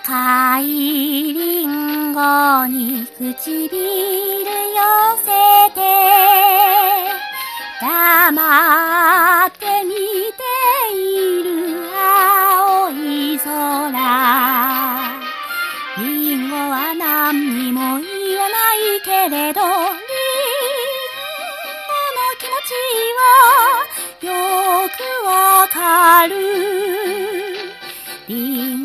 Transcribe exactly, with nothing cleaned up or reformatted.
赤いリンゴに唇寄せて黙って見ている青い空。リンゴは何にも言わないけれど、リンゴの気持ちはよくわかる。リン